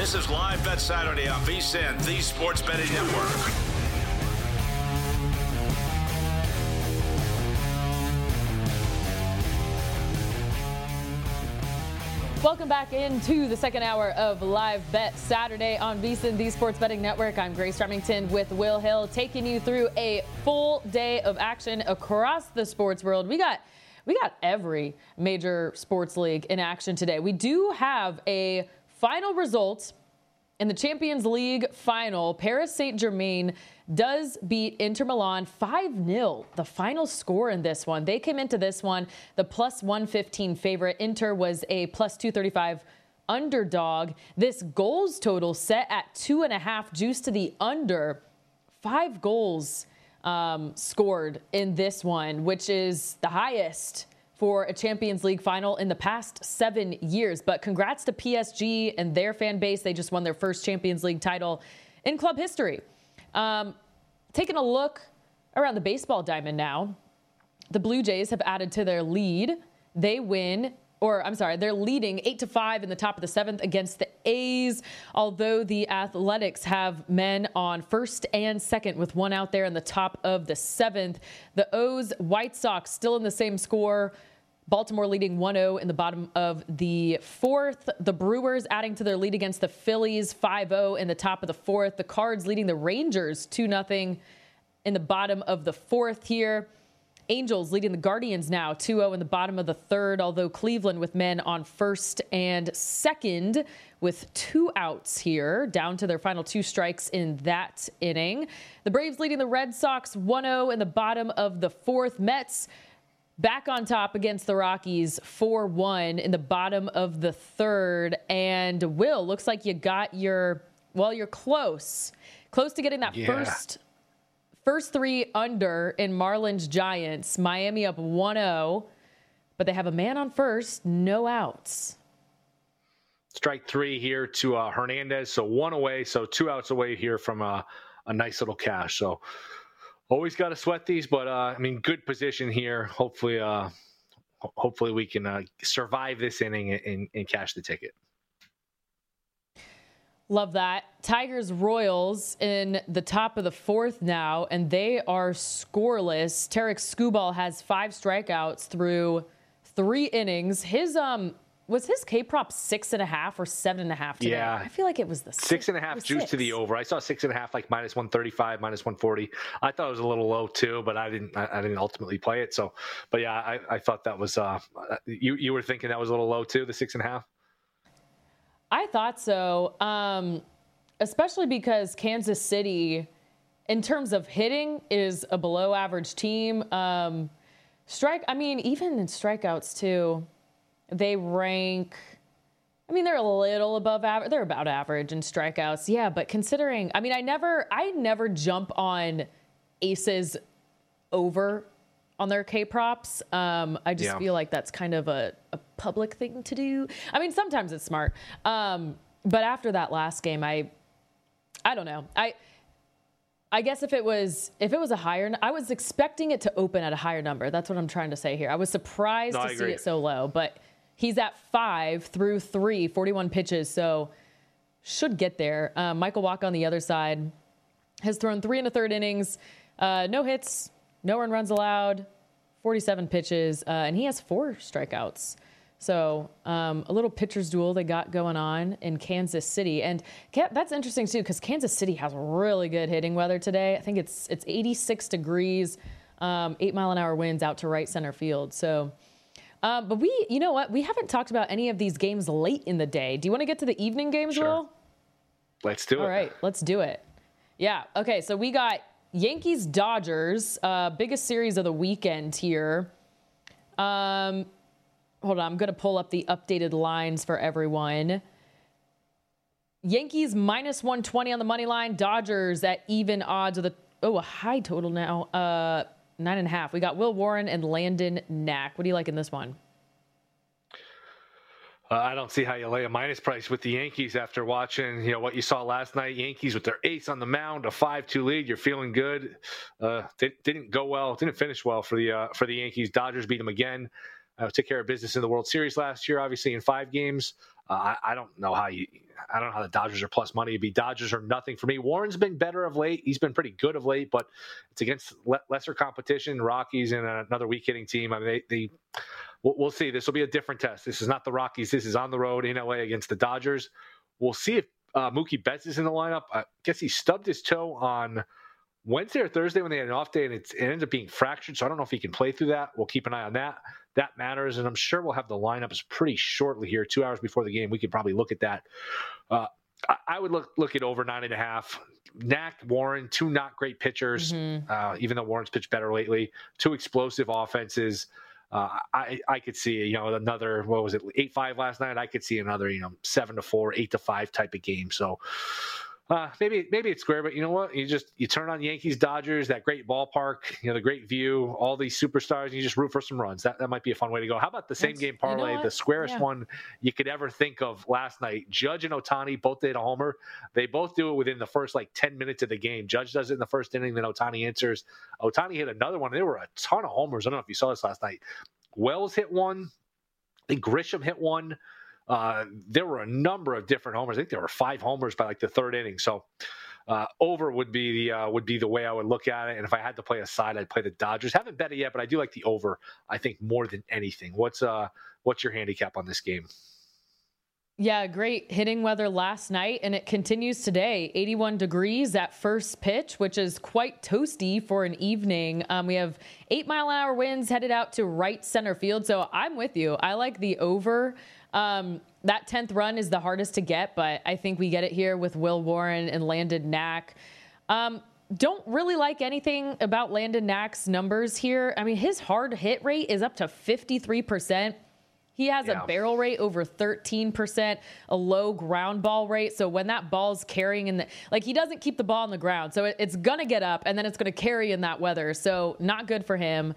This is Live Bet Saturday on VSiN, the Sports Betting Network. Welcome back into the second hour of Live Bet Saturday on VSiN, the Sports Betting Network. I'm Grace Remington with Will Hill, taking you through a full day of action across the sports world. We got every major sports league in action today. We do have a final result in the Champions League final. Paris Saint-Germain does beat Inter Milan 5-0, the final score in this one. They came into this one the plus 115 favorite. Inter was a plus 235 underdog. This goals total set at 2.5, juice to the under. 5 goals scored in this one, which is the highest for a Champions League final in the past 7 years. But congrats to PSG and their fan base. They just won their first Champions League title in club history. Taking a look around the baseball diamond now, the Blue Jays have added to their lead. They're leading 8-5 in the top of the 7th against the A's, although the Athletics have men on first and second with one out there in the top of the 7th. The O's, White Sox still in the same score. Baltimore leading 1-0 in the bottom of the 4th. The Brewers adding to their lead against the Phillies 5-0 in the top of the 4th. The Cards leading the Rangers 2-0 in the bottom of the 4th here. Angels leading the Guardians now 2-0 in the bottom of the 3rd, although Cleveland with men on first and second with 2 outs here, down to their final 2 strikes in that inning. The Braves leading the Red Sox 1-0 in the bottom of the 4th. Mets back on top against the Rockies 4-1 in the bottom of the 3rd. And Will, looks like you got you're close to getting that first 3 under in Marlins Giants. Miami up 1-0, but they have a man on first, no outs. Strike 3 here to Hernandez, so 1 away, so 2 outs away here from a nice little cash. So always got to sweat these, but good position here. Hopefully we can survive this inning and cash the ticket. Love that. Tigers Royals in the top of the 4th now, and they are scoreless. Tarek Skubal has 5 strikeouts through 3 innings. Was his K-prop 6.5 or 7.5 today? Yeah. I feel like it was the 6.5 juice to the over. I saw 6.5 like minus 135, minus 140. I thought it was a little low too, but I didn't ultimately play it. So, but yeah, I thought that was you were thinking that was a little low too, the 6.5. I thought so, especially because Kansas City, in terms of hitting, is a below-average team. Even in strikeouts too, they rank. They're a little above average. They're about average in strikeouts. Yeah, but considering, I never jump on aces over on their K-props. I just feel like that's kind of a public thing to do. Sometimes it's smart. But after that last game, I don't know. I guess if it was a higher, I was expecting it to open at a higher number. That's what I'm trying to say here. I was surprised to see it so low, but he's at 5 through 3, 41 pitches. So should get there. Michael Wacha on the other side has thrown 3 1/3 innings, no hits, no earned runs allowed, 47 pitches, and he has 4 strikeouts. So a little pitcher's duel they got going on in Kansas City. And that's interesting, too, because Kansas City has really good hitting weather today. I think it's 86 degrees, 8-mile-an-hour winds out to right center field. So, but you know what? We haven't talked about any of these games late in the day. Do you want to get to the evening games, Sure. Will? Let's do it. All right, let's do it. Yeah, okay, so we got Yankees-Dodgers, biggest series of the weekend here. Hold on, I'm going to pull up the updated lines for everyone. Yankees minus 120 on the money line. Dodgers at even odds with a high total now, 9.5. We got Will Warren and Landon Knack. What do you like in this one? I don't see how you lay a minus price with the Yankees after watching, what you saw last night. Yankees with their ace on the mound, a 5-2 lead. You're feeling good. Didn't go well. Didn't finish well for the Yankees. Dodgers beat them again. Took care of business in the World Series last year, obviously in 5 games. I don't know how the Dodgers are plus money. It'd be Dodgers or nothing for me. Warren's been better of late. He's been pretty good of late, but it's against lesser competition, Rockies and another weak hitting team. I mean, we'll see. This will be a different test. This is not the Rockies. This is on the road in LA against the Dodgers. We'll see if Mookie Betts is in the lineup. I guess he stubbed his toe on Wednesday or Thursday when they had an off day, and it ended up being fractured. So I don't know if he can play through that. We'll keep an eye on that. That matters, and I'm sure we'll have the lineups pretty shortly here, 2 hours before the game. We could probably look at that. I would look at over 9.5. Knack, Warren, two not great pitchers, even though Warren's pitched better lately. Two explosive offenses. I could see, another, 8-5 last night. I could see another, 7-4, 8-5 type of game. So maybe it's square, but you know what? You turn on Yankees, Dodgers, that great ballpark, the great view, all these superstars, and you just root for some runs. That might be a fun way to go. How about the same game parlay, the squarest one you could ever think of last night? Judge and Ohtani both did a homer. They both do it within the first 10 minutes of the game. Judge does it in the first inning, then Ohtani answers. Ohtani hit another one. There were a ton of homers. I don't know if you saw this last night. Wells hit one. I think Grisham hit one. There were a number of different homers. I think there were 5 homers by the third inning. So over would be the way I would look at it. And if I had to play a side, I'd play the Dodgers. Haven't bet it yet, but I do like the over, I think, more than anything. What's your handicap on this game? Yeah, great hitting weather last night, and it continues today. 81 degrees at first pitch, which is quite toasty for an evening. We have 8-mile-an-hour winds headed out to right center field, so I'm with you. I like the over. That 10th run is the hardest to get, but I think we get it here with Will Warren and Landon Knack. Don't really like anything about Landon Knack's numbers here. I mean, his hard hit rate is up to 53%. He has a barrel rate over 13%, a low ground ball rate. So when that ball's carrying he doesn't keep the ball on the ground. So it's going to get up and then it's going to carry in that weather. So not good for him.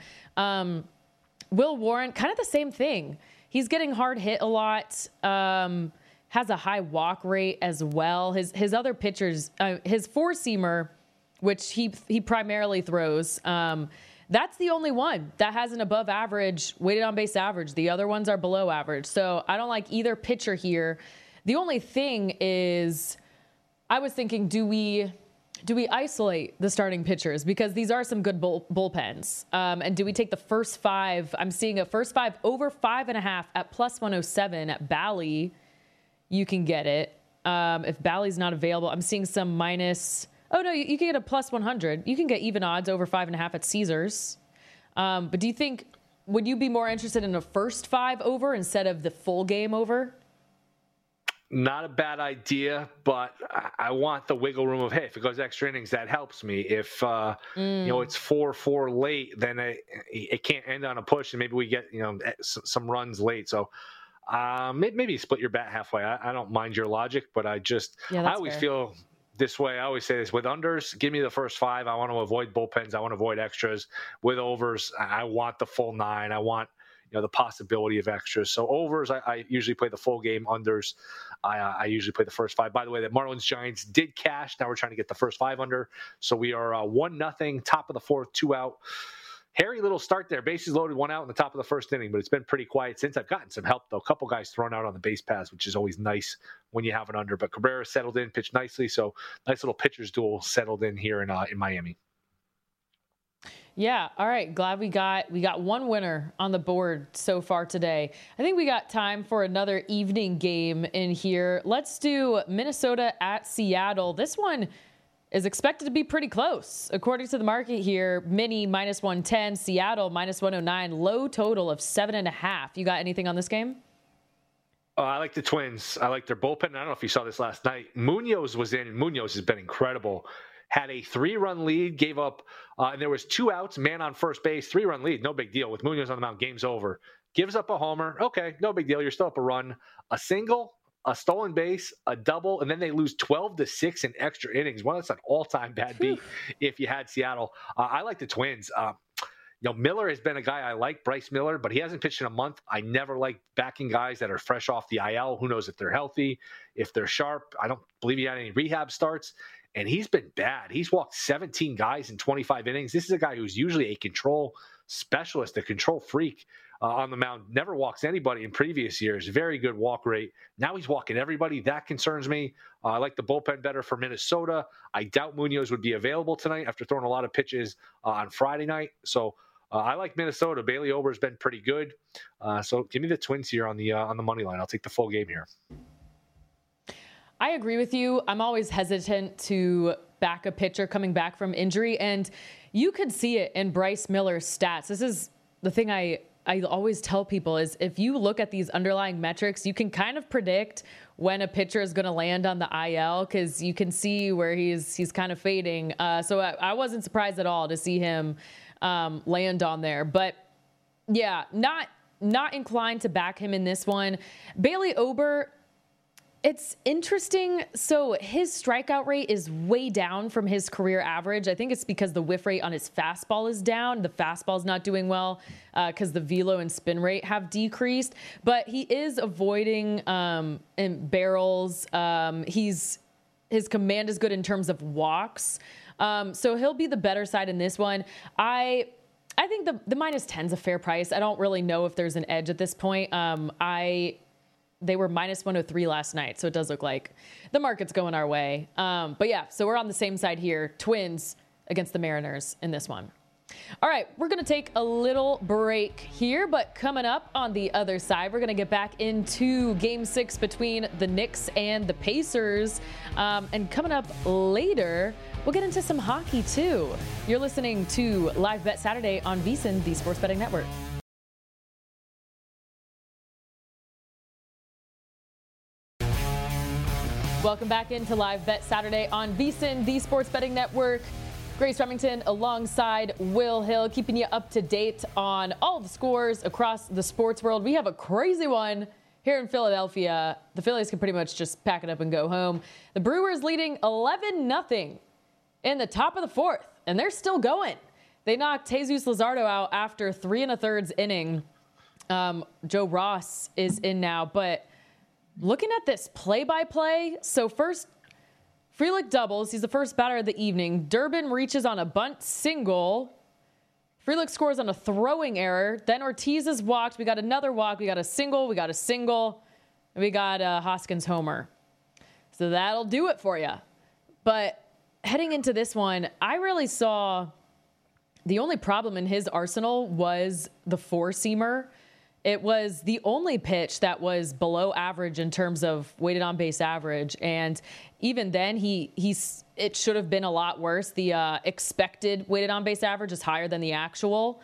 Will Warren, kind of the same thing. He's getting hard hit a lot, has a high walk rate as well. His other pitchers, his four-seamer, which he primarily throws, that's the only one that has an above average weighted on base average. The other ones are below average. So I don't like either pitcher here. The only thing is, I was thinking, do we isolate the starting pitchers? Because these are some good bullpens. And do we take the first 5? I'm seeing a first 5 over 5.5 at plus 107 at Bally. You can get it. If Bally's not available, I'm seeing some minus. Oh, no, you can get a plus 100. You can get even odds over 5.5 at Caesars. But do you think, would you be more interested in a first 5 over instead of the full game over? Not a bad idea, but I want the wiggle room of, hey, if it goes extra innings, that helps me. If, it's 4-4 late, then it can't end on a push, and maybe we get, some runs late. So maybe split your bat halfway. I don't mind your logic, but I always feel this way. I always say this with unders, give me the first 5. I want to avoid bullpens. I want to avoid extras. With overs, I want the full 9. I want, the possibility of extras. So overs, I usually play the full game. Unders, I usually play the first 5. By the way, the Marlins Giants did cash. Now we're trying to get the first 5 under. So we are 1-0, top of the 4th, 2 out. Hairy little start there. Bases loaded, 1 out in the top of the first inning, but it's been pretty quiet since. I've gotten some help, though. A couple guys thrown out on the base paths, which is always nice when you have an under. But Cabrera settled in, pitched nicely. So nice little pitcher's duel settled in here in Miami. Yeah. All right. Glad we got one winner on the board so far today. I think we got time for another evening game in here. Let's do Minnesota at Seattle. This one is expected to be pretty close. According to the market here, Mini minus 110, Seattle minus 109, low total of 7.5. You got anything on this game? I like the Twins. I like their bullpen. I don't know if you saw this last night. Munoz was in. Munoz has been incredible. Had a 3-run lead, gave up, and there was 2 outs, man on first base, 3-run lead, no big deal. With Munoz on the mound, game's over. Gives up a homer. Okay, no big deal. You're still up a run. A single, a stolen base, a double, and then they lose 12-6 in extra innings. Well, that's an all-time bad beat if you had Seattle. I like the Twins. Miller has been a guy I like, Bryce Miller, but he hasn't pitched in a month. I never like backing guys that are fresh off the IL. Who knows if they're healthy, if they're sharp. I don't believe he had any rehab starts, and he's been bad. He's walked 17 guys in 25 innings. This is a guy who's usually a control specialist, a control freak. on the mound. Never walks anybody in previous years. Very good walk rate. Now he's walking everybody. That concerns me. I like the bullpen better for Minnesota. I doubt Munoz would be available tonight after throwing a lot of pitches on Friday night. So I like Minnesota. Bailey Ober's been pretty good. So give me the Twins here on the money line. I'll take the full game here. I agree with you. I'm always hesitant to back a pitcher coming back from injury, and you could see it in Bryce Miller's stats. This is the thing I always tell people is if you look at these underlying metrics, you can kind of predict when a pitcher is going to land on the IL because you can see where he's kind of fading. So I wasn't surprised at all to see him land on there. But yeah, not inclined to back him in this one. Bailey Ober, it's interesting. So his strikeout rate is way down from his career average. I think it's because the whiff rate on his fastball is down. The fastball is not doing well because the velo and spin rate have decreased. But he is avoiding in barrels. His command is good in terms of walks. So he'll be the better side in this one. I think the -10 is a fair price. I don't really know if there's an edge at this point. They were -103 last night, so it does look like the market's going our way. But yeah, so we're on the same side here. Twins against the Mariners in this one. All right, we're going to take a little break here, but coming up on the other side, we're going to get back into Game 6 between the Knicks and the Pacers. And coming up later, we'll get into some hockey too. You're listening to Live Bet Saturday on VSiN, the Sports Betting Network. Welcome back into Live Bet Saturday on VSiN, the Sports Betting Network. Grace Remington alongside Will Hill, keeping you up to date on all the scores across the sports world. We have a crazy one here in Philadelphia. The Phillies can pretty much just pack it up and go home. The Brewers leading 11-0 in the top of the fourth, and they're still going. They knocked Jesus Luzardo out after 3 1/3 inning. Joe Ross is in now, but looking at this play-by-play, so first, Frelick doubles. He's the first batter of the evening. Durbin reaches on a bunt single. Frelick scores on a throwing error. Then Ortiz is walked. We got another walk. We got a single. And we got a Hoskins homer. So that'll do it for you. But heading into this one, I really saw the only problem in his arsenal was the four-seamer. It was the only pitch that was below average in terms of weighted on base average. And even then, it should have been a lot worse. The expected weighted on base average is higher than the actual.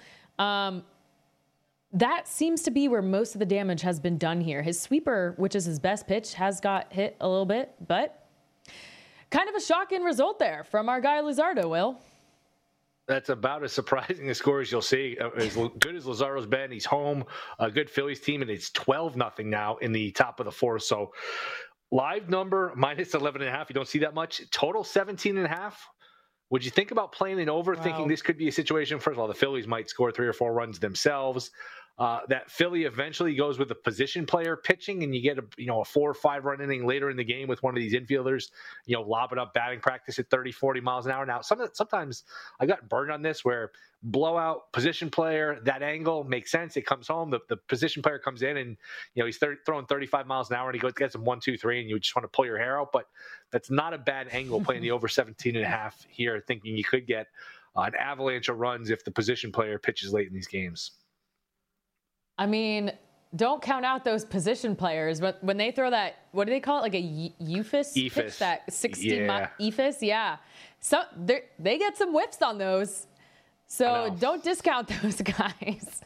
That seems to be where most of the damage has been done here. His sweeper, which is his best pitch, has got hit a little bit, but kind of a shocking result there from our guy Luzardo, Will. That's about as surprising a score as you'll see. As good as Luzardo's been, he's home. A good Phillies team, and it's 12-0 now in the top of the fourth. So live number -11.5. You don't see that much. Total 17.5. Would you think about playing it over, thinking this could be a situation? First of all, the Phillies might score 3 or 4 runs themselves. That Philly eventually goes with a position player pitching, and you get a 4 or 5 run inning later in the game with one of these infielders, lobbing up batting practice at 30, 40 miles an hour. Now, sometimes I got burned on this where blowout position player, that angle makes sense. It comes home, the position player comes in, and he's throwing 35 miles an hour, and he gets him 1, 2, 3, and you just want to pull your hair out. But that's not a bad angle playing the over 17.5 here, thinking you could get an avalanche of runs if the position player pitches late in these games. I mean, don't count out those position players, but when they throw that, what do they call it? Like a eephus pitch, that 60-mile eephus? Yeah. So they get some whiffs on those. So don't discount those guys.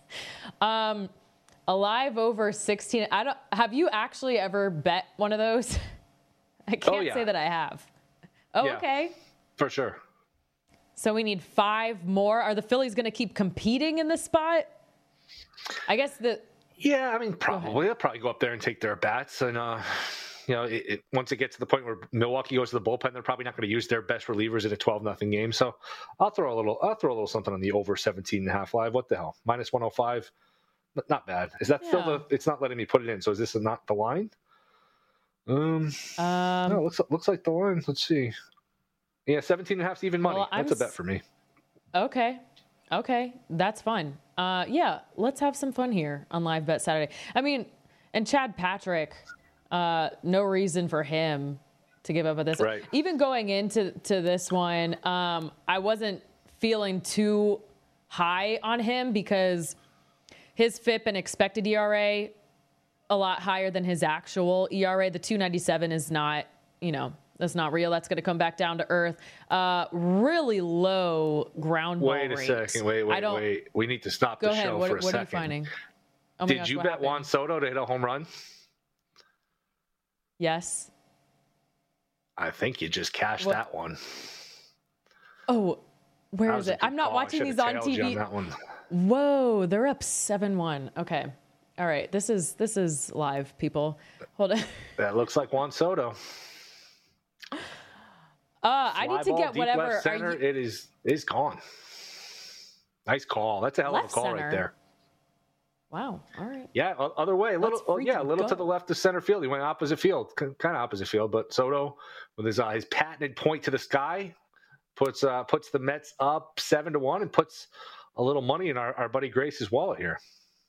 Alive over 16. Have you actually ever bet one of those? I can't say that I have. Yeah, okay. For sure. So we need 5 more. Are the Phillies going to keep competing in this spot? I guess probably they'll probably go up there and take their bats, and once it gets to the point where Milwaukee goes to the bullpen, they're probably not going to use their best relievers in a 12-0 game. So I'll throw a little something on the over 17.5 live. What the hell? -105, not bad. Is that still it's not letting me put it in? So is this not the line? No, looks like the line. Let's see. Yeah, 17.5 is even money. Well, that's a bet for me. Okay. Okay, that's fun. Yeah, let's have some fun here on Live Bet Saturday. I mean, and Chad Patrick, no reason for him to give up at this. Right. Even going into this one, I wasn't feeling too high on him because his FIP and expected ERA a lot higher than his actual ERA. The 2.97 is not, that's not real. That's going to come back down to earth. Really low ground ball Wait a rate. second. Wait. We need to stop the show for a second. What are you finding? Oh my Did gosh, you what bet happened? Juan Soto to hit a home run? Yes. I think you just cashed that one. Oh, where is it? I'm not watching these on TV. On that one. Whoa, they're up 7-1. Okay. All right. This is live, people. Hold on. That looks like Juan Soto. I need to get whatever. Left center, it is gone. Nice call. That's a hell of a call right there. Wow. All right. Yeah, other way. A little to the left of center field. He went opposite field, kind of opposite field. But Soto, with his patented point to the sky, puts the Mets up 7-1 and puts a little money in our buddy Grace's wallet here.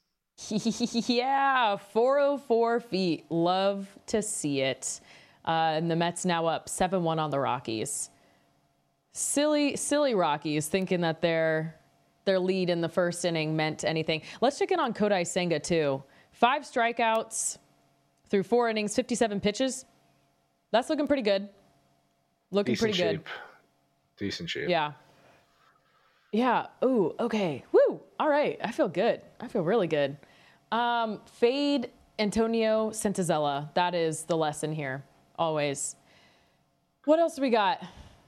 Yeah, 404 feet. Love to see it. And the Mets now up 7-1 on the Rockies. Silly Rockies thinking that their lead in the first inning meant anything. Let's check in on Kodai Senga too. 5 strikeouts through 4 innings, 57 pitches. That's looking pretty good. Pretty good. Decent shape. Yeah. Yeah. Ooh, okay. Woo. All right. I feel good. I feel really good. Fade Antonio Santazella. That is the lesson here. Always. What else do we got?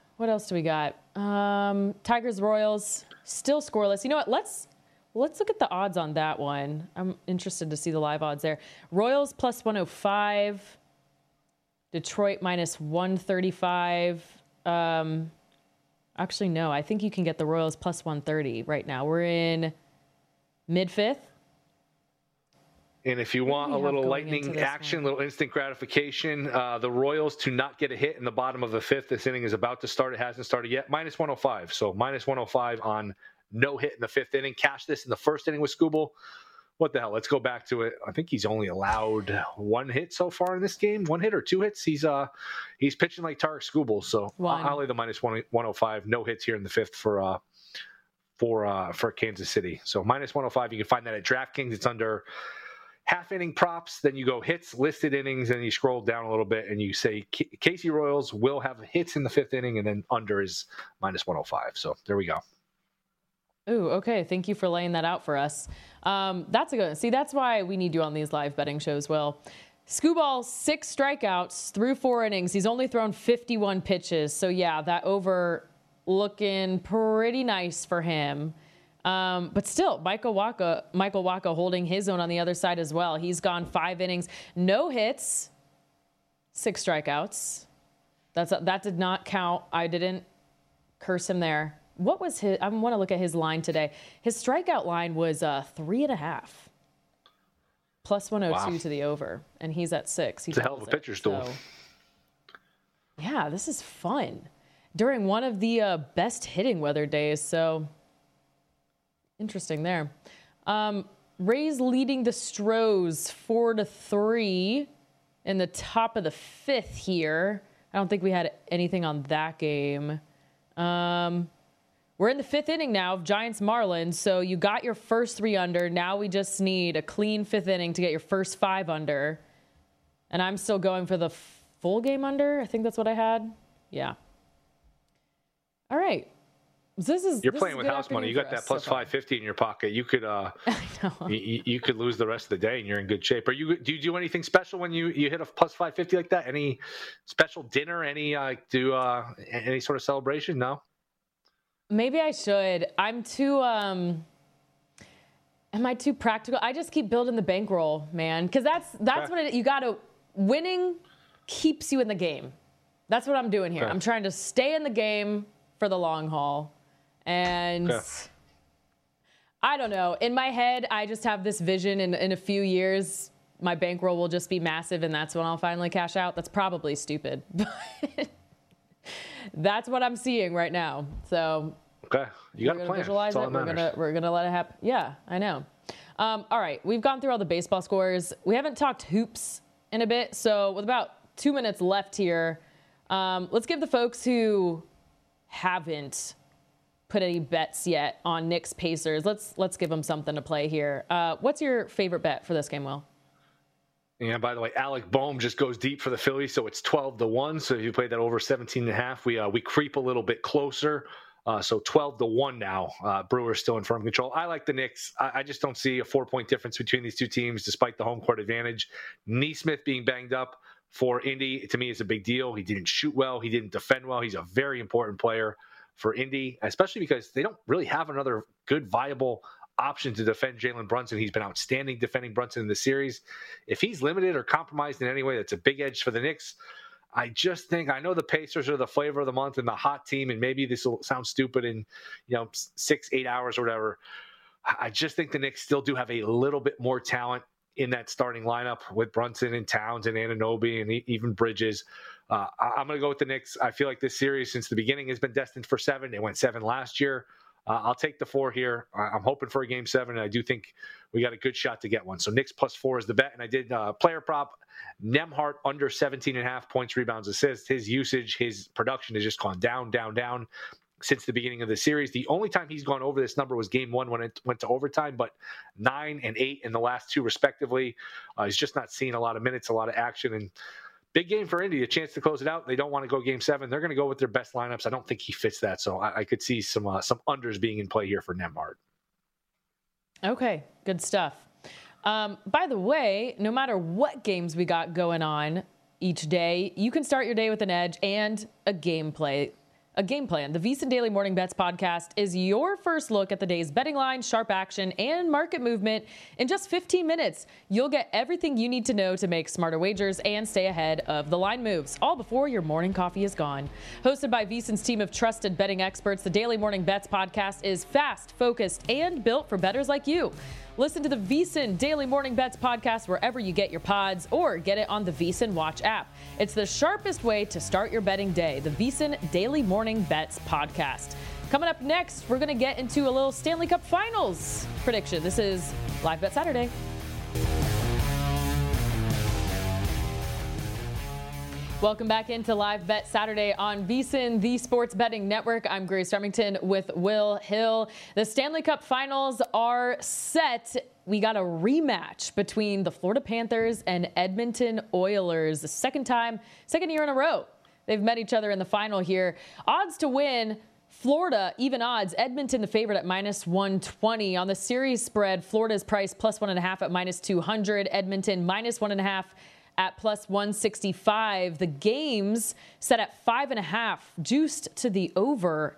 Tigers Royals still scoreless. You know what? Let's look at the odds on that one. I'm interested to see the live odds there. Royals plus 105. Detroit minus 135. Actually, no. I think you can get the Royals plus 130 right now. We're in mid-fifth. And if you want a little lightning action, little instant gratification, the Royals to not get a hit in the bottom of the 5th. This inning is about to start. It hasn't started yet. Minus 105. So minus 105 on no hit in the 5th inning. Cash this in the 1st inning with Skubal. What the hell? Let's go back to it. I think he's only allowed 1 hit so far in this game. 1 hit or 2 hits. He's pitching like Tarik Skubal. So I'll lay the minus 105. No hits here in the 5th for Kansas City. So minus 105. You can find that at DraftKings. It's under half inning props, then you go hits, listed innings, and you scroll down a little bit and you say Casey Royals will have hits in the 5th inning, and then under is minus 105. So there we go. Ooh, okay. Thank you for laying that out for us. That's a good one. See, that's why we need you on these live betting shows, Will. Skubal, 6 strikeouts through 4 innings. He's only thrown 51 pitches. So yeah, that over looking pretty nice for him. But still, Michael Wacha holding his own on the other side as well. He's gone 5 innings, no hits, 6 strikeouts. That did not count. I didn't curse him there. What was his? I want to look at his line today. His strikeout line was 3.5, plus 102 to the over, and he's at 6. It's a hell of a pitcher's duel. So, yeah, this is fun during one of the best hitting weather days. So. Interesting there. Rays leading the Stros 4-3 in the top of the 5th here. I don't think we had anything on that game. We're in the 5th inning now of Giants Marlins. So you got your first 3 under. Now we just need a clean 5th inning to get your first 5 under. And I'm still going for the full game under. I think that's what I had. Yeah. All right. You're playing with house money. You got that plus 550 in your pocket. You could you could lose the rest of the day and you're in good shape. Do you do anything special when you hit a plus 550 like that? Any special dinner? Any sort of celebration? No. Maybe I should. I'm too. Am I too practical? I just keep building the bankroll, man. Because that's what you got to. Winning keeps you in the game. That's what I'm doing here. I'm trying to stay in the game for the long haul. And I don't know. In my head, I just have this vision in a few years, my bankroll will just be massive and that's when I'll finally cash out. That's probably stupid. But that's what I'm seeing right now. So Okay, you got to plan. Visualize it. We're gonna let it happen. Yeah, I know. All right, we've gone through all the baseball scores. We haven't talked hoops in a bit, so with about 2 minutes left here, let's give the folks who haven't put any bets yet on Knicks Pacers. Let's give them something to play here. What's your favorite bet for this game, Will? And by the way, Alec Boehm just goes deep for the Phillies, so it's 12-1. So if you played that over 17.5, we creep a little bit closer. So 12-1 now. Brewers still in firm control. I like the Knicks. I just don't see a 4-point difference between these two teams, despite the home court advantage. Neesmith being banged up for Indy, to me, is a big deal. He didn't shoot well. He didn't defend well. He's a very important player for Indy, especially because they don't really have another good, viable option to defend Jalen Brunson. He's been outstanding defending Brunson in the series. If he's limited or compromised in any way, that's a big edge for the Knicks. I just think, I know the Pacers are the flavor of the month and the hot team, and maybe this will sound stupid in 6-8 hours or whatever. I just think the Knicks still do have a little bit more talent in that starting lineup with Brunson and Towns and Anunoby and even Bridges. I'm going to go with the Knicks. I feel like this series since the beginning has been destined for 7. It went 7 last year. I'll take the 4 here. I'm hoping for a game 7, and I do think we got a good shot to get one. So Knicks +4 is the bet, and I did player prop Nembhard under 17.5 points, rebounds, assists. His usage, his production has just gone down since the beginning of the series. The only time he's gone over this number was game 1 when it went to overtime, but 9 and 8 in the last 2 respectively. He's just not seeing a lot of minutes, a lot of action, and big game for Indy, a chance to close it out. They don't want to go game 7. They're going to go with their best lineups. I don't think he fits that. So I could see some unders being in play here for Nembhard. Okay, good stuff. By the way, no matter what games we got going on each day, you can start your day with an edge and a game plan. The VSiN Daily Morning Bets podcast is your first look at the day's betting line, sharp action, and market movement. In just 15 minutes, you'll get everything you need to know to make smarter wagers and stay ahead of the line moves, all before your morning coffee is gone. Hosted by VSiN's team of trusted betting experts, the Daily Morning Bets podcast is fast, focused, and built for bettors like you. Listen to the VSiN Daily Morning Bets podcast wherever you get your pods, or get it on the VSiN Watch app. It's the sharpest way to start your betting day, the VSiN Daily Morning Bets podcast. Coming up next, we're going to get into a little Stanley Cup Finals prediction. This is Live Bet Saturday. Welcome back into Live Bet Saturday on VSiN, the Sports Betting Network. I'm Grace Remington with Will Hill. The Stanley Cup Finals are set. We got a rematch between the Florida Panthers and Edmonton Oilers. The second year in a row they've met each other in the final here. Odds to win, Florida, even odds. Edmonton, the favorite at -120. On the series spread, Florida's priced +1.5 at -200. Edmonton -1.5 at +165. The game's set at 5.5, juiced to the over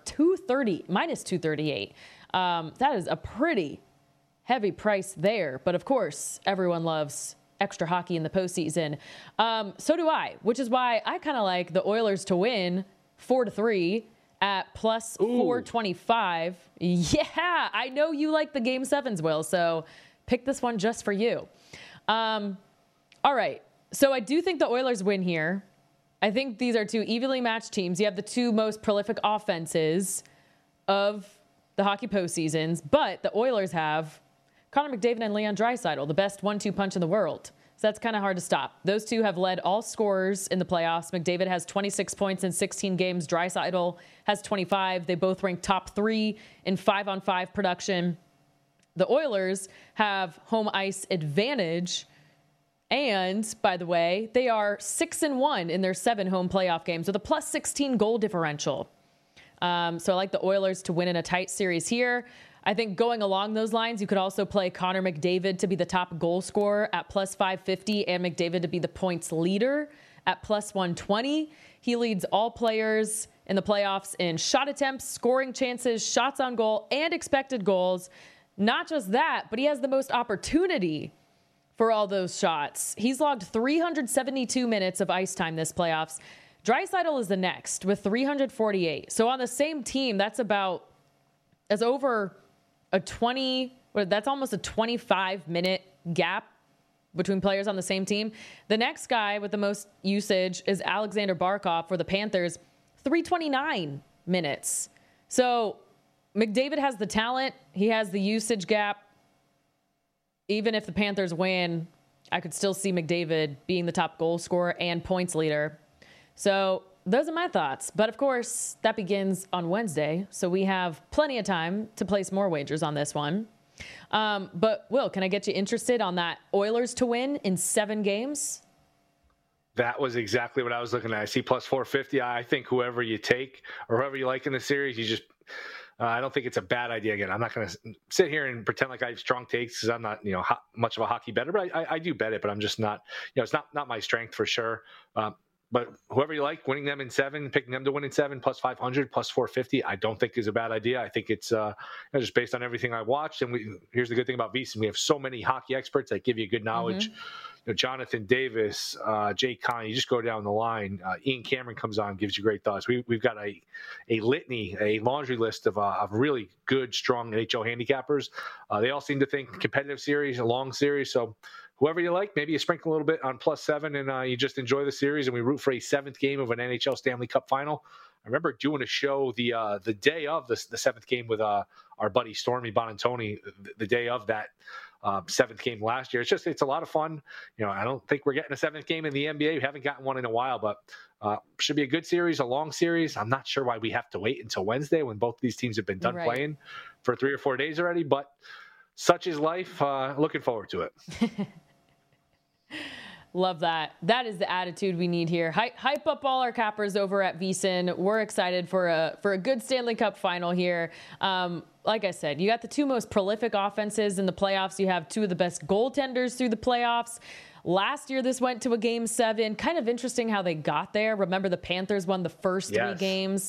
-238. That is a pretty heavy price there. But of course, everyone loves extra hockey in the postseason. So do I, which is why I kind of like the Oilers to win 4-3 at +425. Yeah, I know you like the game 7s, Will, so pick this one just for you. All right. So I do think the Oilers win here. I think these are two evenly matched teams. You have the two most prolific offenses of the hockey postseasons, but the Oilers have Connor McDavid and Leon Draisaitl, the best 1-2 punch in the world. So that's kind of hard to stop. Those two have led all scorers in the playoffs. McDavid has 26 points in 16 games. Draisaitl has 25. They both rank top 3 in 5-on-5 production. The Oilers have home ice advantage. And, by the way, they are 6-1 in their 7 home playoff games with a +16 goal differential. So I like the Oilers to win in a tight series here. I think going along those lines, you could also play Connor McDavid to be the top goal scorer at +550 and McDavid to be the points leader at +120. He leads all players in the playoffs in shot attempts, scoring chances, shots on goal, and expected goals. Not just that, but he has the most opportunity for all those shots. He's logged 372 minutes of ice time this playoffs. Draisaitl is the next with 348. So on the same team, that's almost a 25-minute gap between players on the same team. The next guy with the most usage is Alexander Barkov for the Panthers, 329 minutes. So McDavid has the talent. He has the usage gap. Even if the Panthers win, I could still see McDavid being the top goal scorer and points leader. So those are my thoughts. But of course, that begins on Wednesday. So we have plenty of time to place more wagers on this one. But Will, can I get you interested on that Oilers to win in 7 games? That was exactly what I was looking at. I see plus 450. I think whoever you take or whoever you like in the series, you just I don't think it's a bad idea. Again, I'm not going to sit here and pretend like I have strong takes because I'm not, much of a hockey bettor, but I do bet it, but I'm just not, it's not my strength for sure. But whoever you like, winning them in 7, picking them to win in 7, plus 500, plus 450, I don't think is a bad idea. I think it's just based on everything I watched. And here's the good thing about VSiN. We have so many hockey experts that give you good knowledge. Jonathan Davis, Jay Kahn, you just go down the line. Ian Cameron comes on, gives you great thoughts. We've got a litany, a laundry list of really good, strong NHL handicappers. They all seem to think competitive series, a long series. So whoever you like, maybe you sprinkle a little bit on plus 7 and you just enjoy the series, and we root for a 7th game of an NHL Stanley Cup final. I remember doing a show the day of the 7th game with our buddy Stormy Bonantoni, the day of that 7th game last year. It's a lot of fun. I don't think we're getting a 7th game in the NBA. We haven't gotten one in a while, but should be a good series, a long series. I'm not sure why we have to wait until Wednesday when both these teams have been done playing for 3 or 4 days already, but such is life. Looking forward to it. Love that. That is the attitude we need here. Hype up all our cappers over at VSiN. We're excited for a good Stanley Cup final here. Like I said, you got the 2 most prolific offenses in the playoffs. You have 2 of the best goaltenders through the playoffs. Last year, this went to a game 7. Kind of interesting how they got there. Remember, the Panthers won the first 3 games.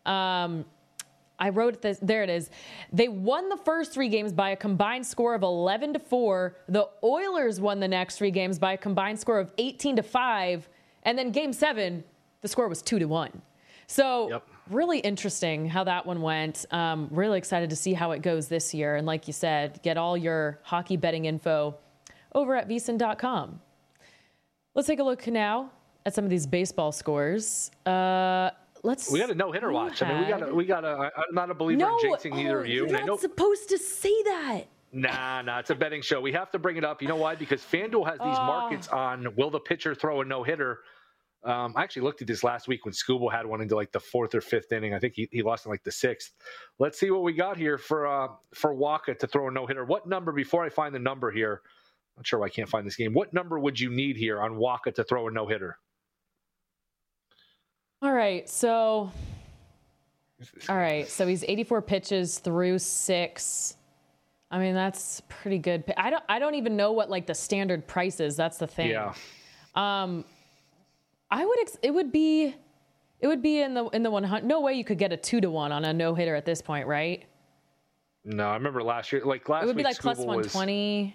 I wrote this. There it is. They won the first 3 games by a combined score of 11-4. The Oilers won the next 3 games by a combined score of 18-5. And then game 7, the score was 2-1. So really interesting how that one went. Really excited to see how it goes this year. And like you said, get all your hockey betting info over at vsin.com. Let's take a look now at some of these baseball scores. We got a no-hitter watch. I mean, we got a. I'm not a believer in jinxing either of you. You're not supposed to say that. Nah, it's a betting show. We have to bring it up. You know why? Because FanDuel has these markets on will the pitcher throw a no-hitter. I actually looked at this last week when Scooble had one into like the 4th or 5th inning. I think he lost in like the 6th. Let's see what we got here for Wacha to throw a no-hitter. What number, before I find the number here, I'm not sure why I can't find this game. What number would you need here on Wacha to throw a no-hitter? All right, so he's 84 pitches through 6. I mean, that's pretty good. I don't even know what like the standard price is. That's the thing. Yeah. It would be in the 100. No way you could get a 2-1 on a no hitter at this point, right? No, I remember last year. Like last week, it would be like plus 120.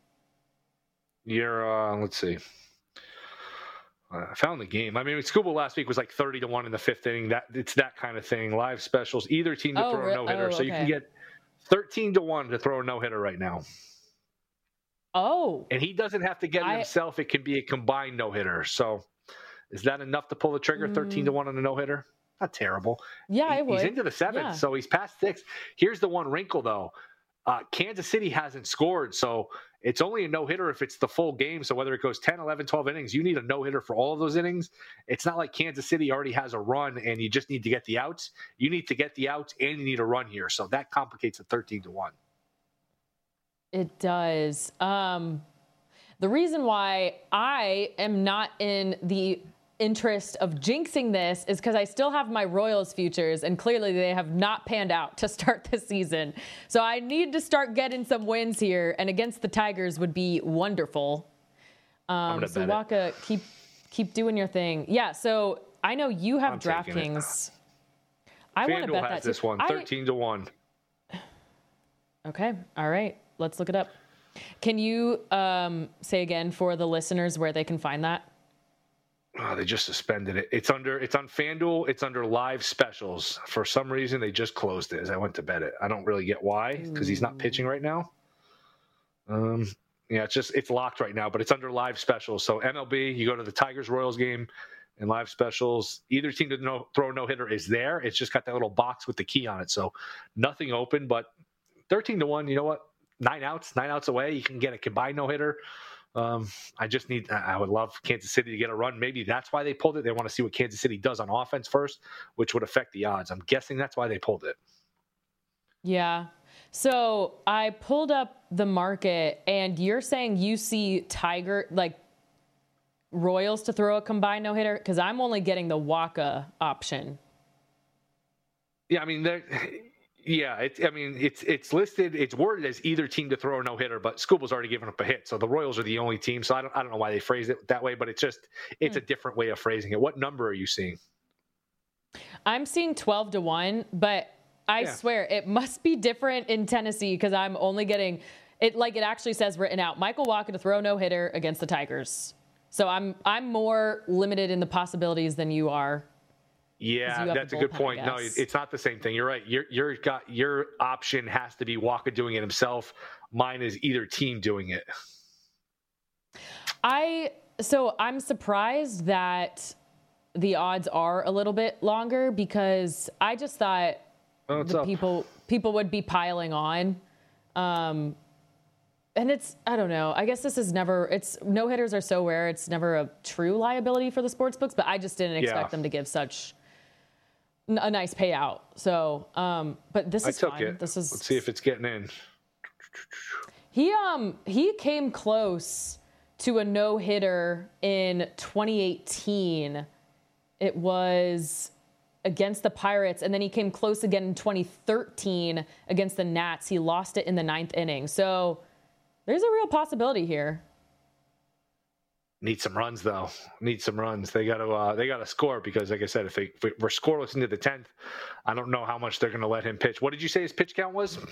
Let's see. I found the game. I mean, Scooble last week was like 30-1 in the 5th inning. It's that kind of thing. Live specials, either team to throw a no-hitter. So you can get 13-1 to throw a no-hitter right now. Oh. And he doesn't have to get it himself. It can be a combined no-hitter. So is that enough to pull the trigger? 13-1 on a no-hitter? Not terrible. Yeah, it would. He's into the 7th, so he's past 6. Here's the one wrinkle, though. Kansas City hasn't scored, so it's only a no-hitter if it's the full game. So whether it goes 10, 11, 12 innings, you need a no-hitter for all of those innings. It's not like Kansas City already has a run and you just need to get the outs. You need to get the outs and you need a run here. So that complicates it 13-1. It does. The reason why I am not in the interest of jinxing this is because I still have my Royals futures, and clearly they have not panned out to start the season. So I need to start getting some wins here, and against the Tigers would be wonderful. So Wacha, keep doing your thing. Yeah, so I know you have DraftKings. I want to bet that this one, 13-1. Okay, all right, let's look it up. Can you say again for the listeners where they can find that? Oh, they just suspended it. It's on FanDuel. It's under live specials. For some reason, they just closed it as I went to bet it. I don't really get why, because he's not pitching right now. It's locked right now, but it's under live specials. So MLB, you go to the Tigers-Royals game, and live specials. Either team to throw a no-hitter is there. It's just got that little box with the key on it. So nothing open, but 13-1, you know what? 9 outs away. You can get a combined no-hitter. I would love Kansas City to get a run. Maybe that's why they pulled it. They want to see what Kansas City does on offense first, which would affect the odds. I'm guessing that's why they pulled it. Yeah. So I pulled up the market, and you're saying you see Royals to throw a combined no-hitter? Because I'm only getting the Wacha option. Yeah, I mean, it's listed. It's worded as either team to throw a no-hitter, but Scuba's already given up a hit, so the Royals are the only team. So I don't know why they phrased it that way, but it's a different way of phrasing it. What number are you seeing? I'm seeing 12-1, but I swear it must be different in Tennessee because I'm only getting it like it actually says written out. Michael Wacha to throw no hitter against the Tigers. So I'm more limited in the possibilities than you are. Yeah, that's a good point. No, it's not the same thing. You're right. Your option has to be Wacha doing it himself. Mine is either team doing it. I'm surprised that the odds are a little bit longer because I just thought people would be piling on. And I don't know. I guess no hitters are so rare. It's never a true liability for the sports books, but I just didn't expect them to give such a nice payout. So, but this is fine. Let's see if it's getting in. He came close to a no-hitter in 2018. It was against the Pirates, and then he came close again in 2013 against the Nats. He lost it in the 9th inning. So there's a real possibility here. Need some runs, though. Need some runs. They got to score because, like I said, if we're scoreless into the 10th, I don't know how much they're going to let him pitch. What did you say his pitch count was?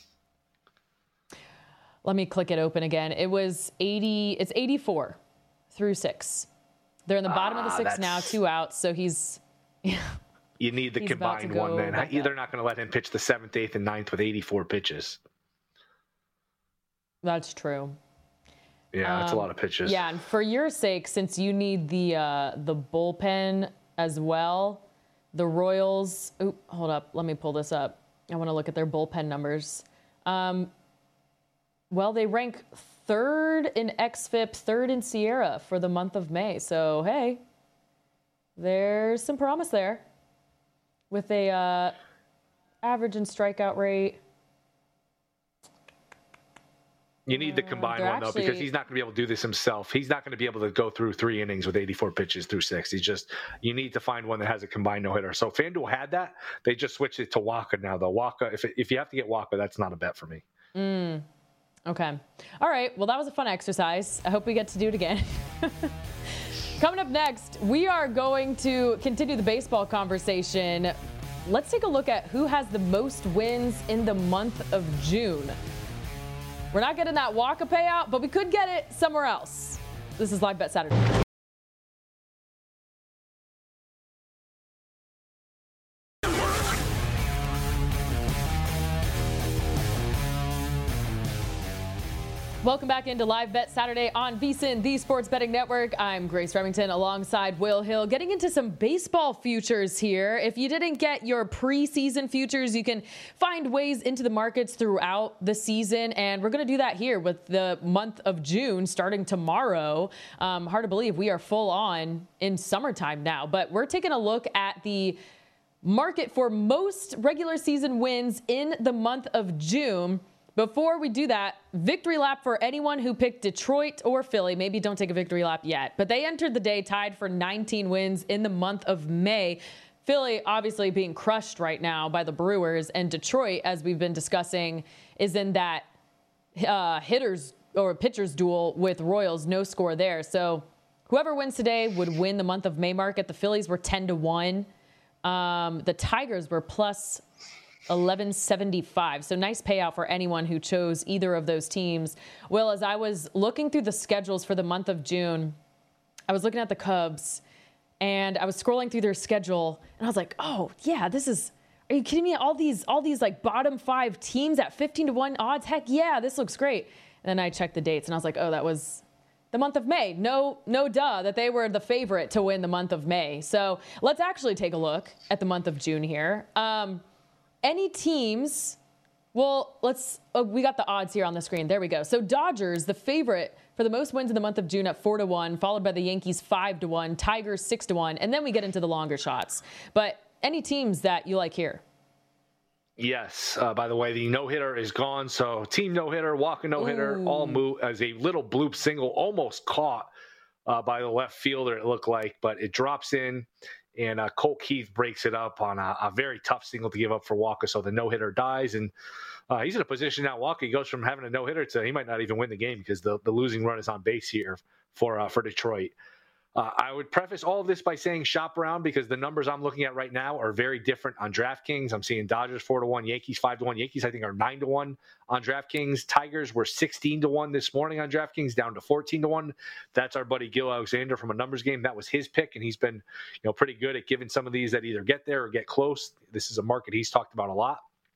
Let me click it open again. It was 80. It's 84 through 6. They're in the bottom of the 6th now, 2 outs. So he's. You need the combined one then. They're not going to let him pitch the 7th, 8th, and 9th with 84 pitches. That's true. Yeah, that's a lot of pitches. Yeah, and for your sake, since you need the bullpen as well, the Royals. Hold up, let me pull this up. I want to look at their bullpen numbers. Well, they rank 3rd in xFIP, 3rd in Sierra for the month of May. So hey, there's some promise there with a average and strikeout rate. You need the combined one, though, because he's not going to be able to do this himself. He's not going to be able to go through 3 innings with 84 pitches through 6. You need to find one that has a combined no-hitter. So FanDuel had that. They just switched it to Wacha now, though. Wacha, if you have to get Wacha, that's not a bet for me. Okay. All right. Well, that was a fun exercise. I hope we get to do it again. Coming up next, we are going to continue the baseball conversation. Let's take a look at who has the most wins in the month of June. We're not getting that Wacha payout, but we could get it somewhere else. This is Live Bet Saturday. Welcome back into Live Bet Saturday on VSiN, the Sports Betting Network. I'm Grace Remington alongside Will Hill, getting into some baseball futures here. If you didn't get your preseason futures, you can find ways into the markets throughout the season, and we're going to do that here with the month of June starting tomorrow. Hard to believe we are full on in summertime now, but we're taking a look at the market for most regular season wins in the month of June. Before we do that, victory lap for anyone who picked Detroit or Philly. Maybe don't take a victory lap yet, but they entered the day tied for 19 wins in the month of May. Philly obviously being crushed right now by the Brewers, and Detroit, as we've been discussing, is in that hitters or pitchers duel with Royals. No score there. So whoever wins today would win the month of May market. The Phillies were 10-1. The Tigers were plus 1175. So nice payout for anyone who chose either of those teams. Well, as I was looking through the schedules for the month of June, I was looking at the Cubs and I was scrolling through their schedule and I was like, oh yeah, are you kidding me? All these like bottom 5 teams at 15-1 odds. Heck yeah, this looks great. And then I checked the dates and I was like, oh, that was the month of May. No duh that they were the favorite to win the month of May. So let's actually take a look at the month of June here. Any teams? Well, we got the odds here on the screen. There we go. So Dodgers, the favorite for the most wins in the month of June at 4-1, followed by the Yankees 5-1, Tigers 6-1, and then we get into the longer shots. But any teams that you like here? Yes. By the way, the no-hitter is gone. So team no-hitter, walk a no-hitter, all move as a little bloop single, almost caught by the left fielder, it looked like, but it drops in, and Colt Keith breaks it up on a very tough single to give up for Walker. So the no-hitter dies, and he's in a position now. Walker goes from having a no-hitter to he might not even win the game because the losing run is on base here for Detroit. I would preface all of this by saying shop around because the numbers I'm looking at right now are very different on DraftKings. I'm seeing Dodgers 4-1, Yankees 5-1. Yankees, I think, are 9-1 on DraftKings. Tigers were 16-1 this morning on DraftKings, down to 14-1. That's our buddy Gil Alexander from a numbers game. That was his pick, and he's been pretty good at giving some of these that either get there or get close. This is a market he's talked about a lot.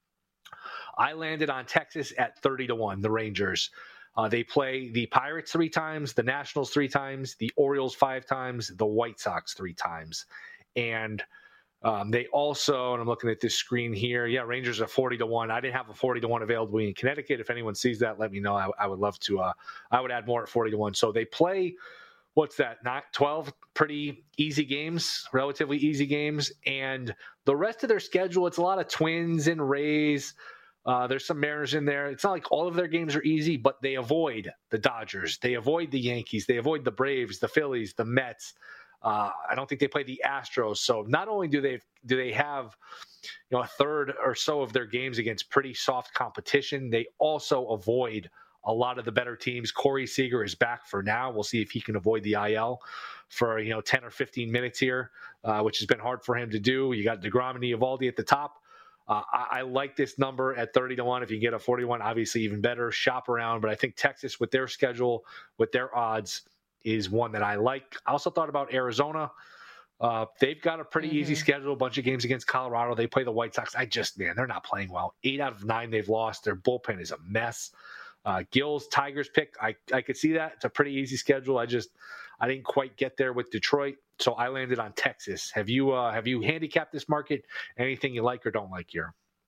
I landed on Texas at 30-1, the Rangers. They play the Pirates 3 times, the Nationals 3 times, the Orioles 5 times, the White Sox 3 times. And they also, and I'm looking at this screen here, Rangers are 40-1. I didn't have a 40-1 available in Connecticut. If anyone sees that, let me know. I would love to. I would add more at 40-1. So they play, what's that, 12 pretty easy games, relatively easy games. And the rest of their schedule, it's a lot of Twins and Rays. There's some Mariners in there. It's not like all of their games are easy, but they avoid the Dodgers. They avoid the Yankees. They avoid the Braves, the Phillies, the Mets. I don't think they play the Astros. So not only do they have a third or so of their games against pretty soft competition, they also avoid a lot of the better teams. Corey Seager is back for now. We'll see if he can avoid the IL for 10 or 15 minutes here, which has been hard for him to do. You got DeGrom and Eovaldi at the top. I like this number at 30-1. If you get a 41, obviously even better. Shop around, but I think Texas with their schedule, with their odds, is one that I like. I also thought about Arizona. They've got a pretty easy schedule, a bunch of games against Colorado. They play the White Sox. They're not playing well. 8 out of 9 they've lost. Their bullpen is a mess. Gil's Tigers pick, I could see that. It's a pretty easy schedule. I didn't quite get there with Detroit, so I landed on Texas. Have you handicapped this market? Anything you like or don't like here?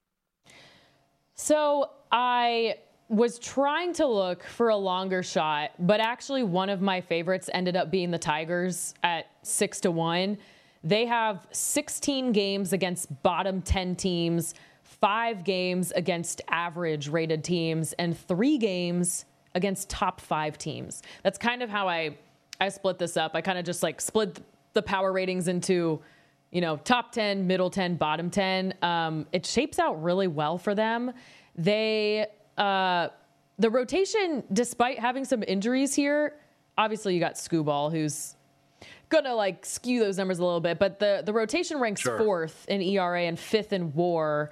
So I was trying to look for a longer shot, but actually one of my favorites ended up being the Tigers at 6-1. They have 16 games against bottom 10 teams, 5 games against average rated teams, and 3 games against top 5 teams. That's kind of how I split this up. I kind of just split the power ratings into, top 10, middle 10, bottom 10. It shapes out really well for them. The rotation, despite having some injuries here, obviously you got Skubal, who's gonna skew those numbers a little bit, but the rotation ranks 4th in ERA and 5th in WAR.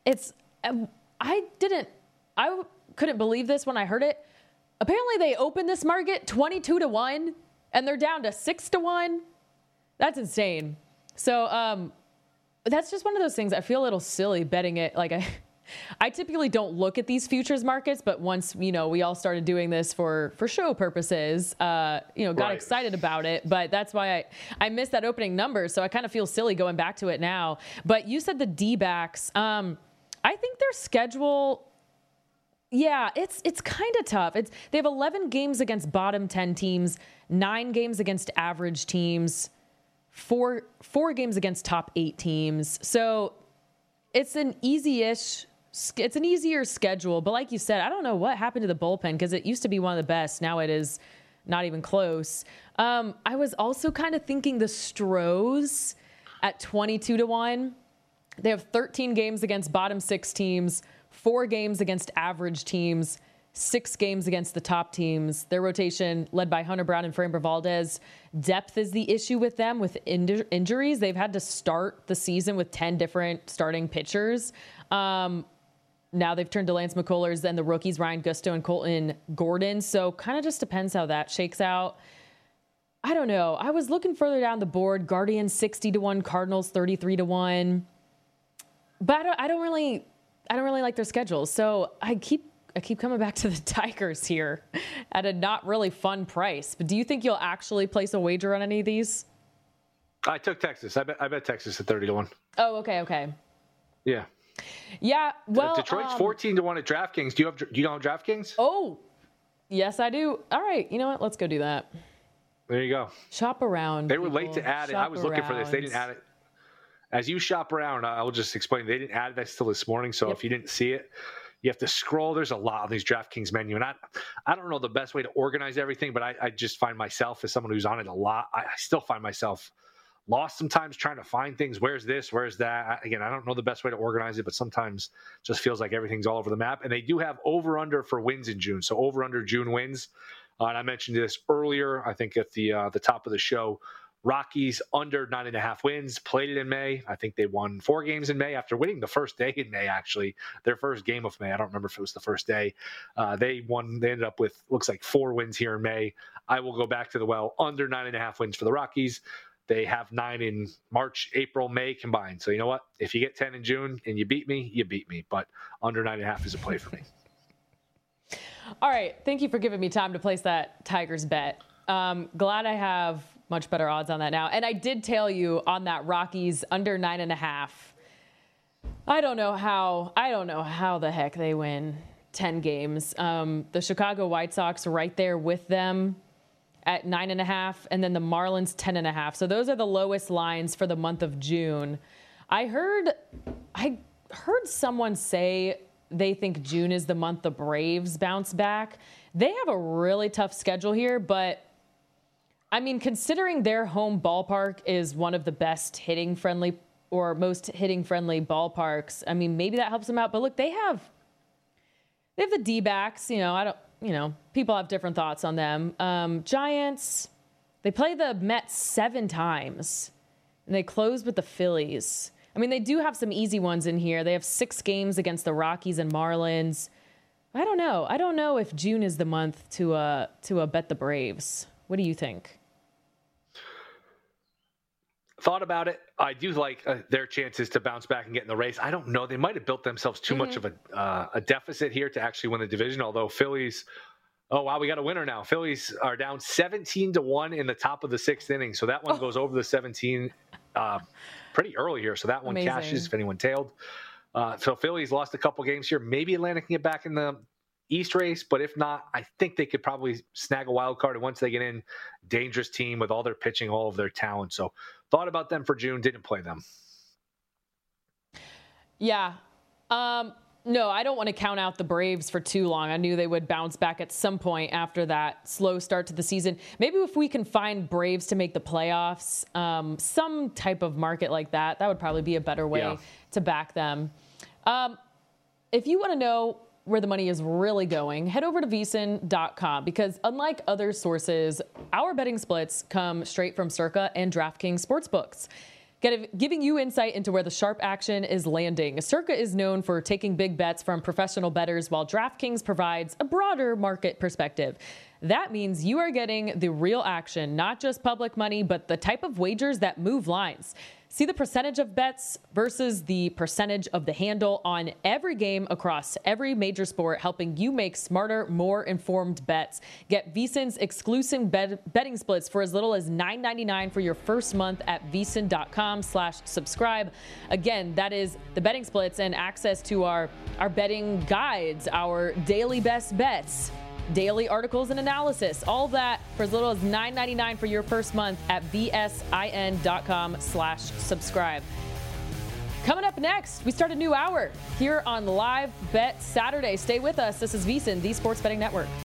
I couldn't believe this when I heard it. Apparently they opened this market 22-1 and they're down to 6-1. That's insane. So that's just one of those things. I feel a little silly betting it. I typically don't look at these futures markets, but once, we all started doing this for show purposes, got excited about it. But that's why I missed that opening number. So I kind of feel silly going back to it now. But you said the D-backs. I think their schedule, it's kind of tough. They have 11 games against bottom 10 teams, 9 games against average teams, 4 games against top 8 teams. So it's an easier schedule. But like you said, I don't know what happened to the bullpen because it used to be one of the best. Now it is not even close. I was also kind of thinking the Stros at 22-1. They have 13 games against bottom 6 teams, 4 games against average teams, 6 games against the top teams. Their rotation, led by Hunter Brown and Framber Valdez. Depth is the issue with them with injuries. They've had to start the season with 10 different starting pitchers. Now they've turned to Lance McCullers and the rookies, Ryan Gusto and Colton Gordon. So kind of just depends how that shakes out. I don't know. I was looking further down the board. Guardians 60-1, Cardinals 33-1. But I don't really like their schedules. So keep coming back to the Tigers here at a not really fun price. But do you think you'll actually place a wager on any of these? I took Texas. I bet Texas at 30-1. Oh, okay. Yeah. Yeah. Well, Detroit's 14-1 at DraftKings. Do you know DraftKings? Oh, yes, I do. All right. You know what? Let's go do that. There you go. Shop around. They were late to add it. I was looking for this. They didn't add it. As you shop around, I will just explain. They didn't add that till this morning. So if you didn't see it, you have to scroll. There's a lot on these DraftKings menu. And I don't know the best way to organize everything, but I just find myself, as someone who's on it a lot, I still find myself lost sometimes trying to find things. Where's this? Where's that? Again, I don't know the best way to organize it, but sometimes it just feels like everything's all over the map. And they do have over-under for wins in June. So over-under June wins. And I mentioned this earlier, I think at the top of the show. Rockies under 9.5 wins, played it in May. I think they won 4 games in May after winning the first day in May, actually. Their first game of May. I don't remember if it was the first day. They ended up with, looks like 4 wins here in May. I will go back to the well, under 9.5 wins for the Rockies. They have 9 in March, April, May combined. So you know what? If you get 10 in June and you beat me, you beat me. But under 9.5 is a play for me. All right. Thank you for giving me time to place that Tigers bet. Glad I have much better odds on that now. And I did tell you on that Rockies under 9.5. I don't know how the heck they win 10 games. The Chicago White Sox right there with them at 9.5, and then the Marlins 10.5. So those are the lowest lines for the month of June. I heard someone say they think June is the month the Braves bounce back. They have a really tough schedule here, but I mean, considering their home ballpark is one of the best hitting-friendly or most hitting-friendly ballparks, I mean, maybe that helps them out. But look, they have the D-backs. People have different thoughts on them. Giants, they play the Mets 7 times, and they close with the Phillies. I mean, they do have some easy ones in here. They have 6 games against the Rockies and Marlins. I don't know. I don't know if June is the month to bet the Braves. What do you think? Thought about it. I do like their chances to bounce back and get in the race. I don't know. They might have built themselves too much of a deficit here to actually win the division. Although Phillies, oh wow, we got a winner now. Phillies are down 17-1 in the top of the 6th inning. So that one goes over the 17 pretty early here. So that one cashes if anyone tailed. So Phillies lost a couple games here. Maybe Atlanta can get back in the East race, but if not, I think they could probably snag a wild card. And once they get in, dangerous team with all their pitching, all of their talent. So thought about them for June, didn't play them. Yeah. No, I don't want to count out the Braves for too long. I knew they would bounce back at some point after that slow start to the season. Maybe if we can find Braves to make the playoffs, some type of market like that would probably be a better way to back them. If you want to know where the money is really going, head over to VSiN.com because unlike other sources, our betting splits come straight from Circa and DraftKings Sportsbooks, giving you insight into where the sharp action is landing. Circa is known for taking big bets from professional bettors, while DraftKings provides a broader market perspective. That means you are getting the real action, not just public money, but the type of wagers that move lines. See the percentage of bets versus the percentage of the handle on every game across every major sport, helping you make smarter, more informed bets. Get VSiN's exclusive betting splits for as little as $9.99 for your first month at VSiN.com/subscribe. Again, that is the betting splits and access to our betting guides, our daily best bets, daily articles and analysis, all of that for as little as $9.99 for your first month at VSIN.com/subscribe. Coming up next, we start a new hour here on Live Bet Saturday. Stay with us. This is VSiN, the Sports Betting Network.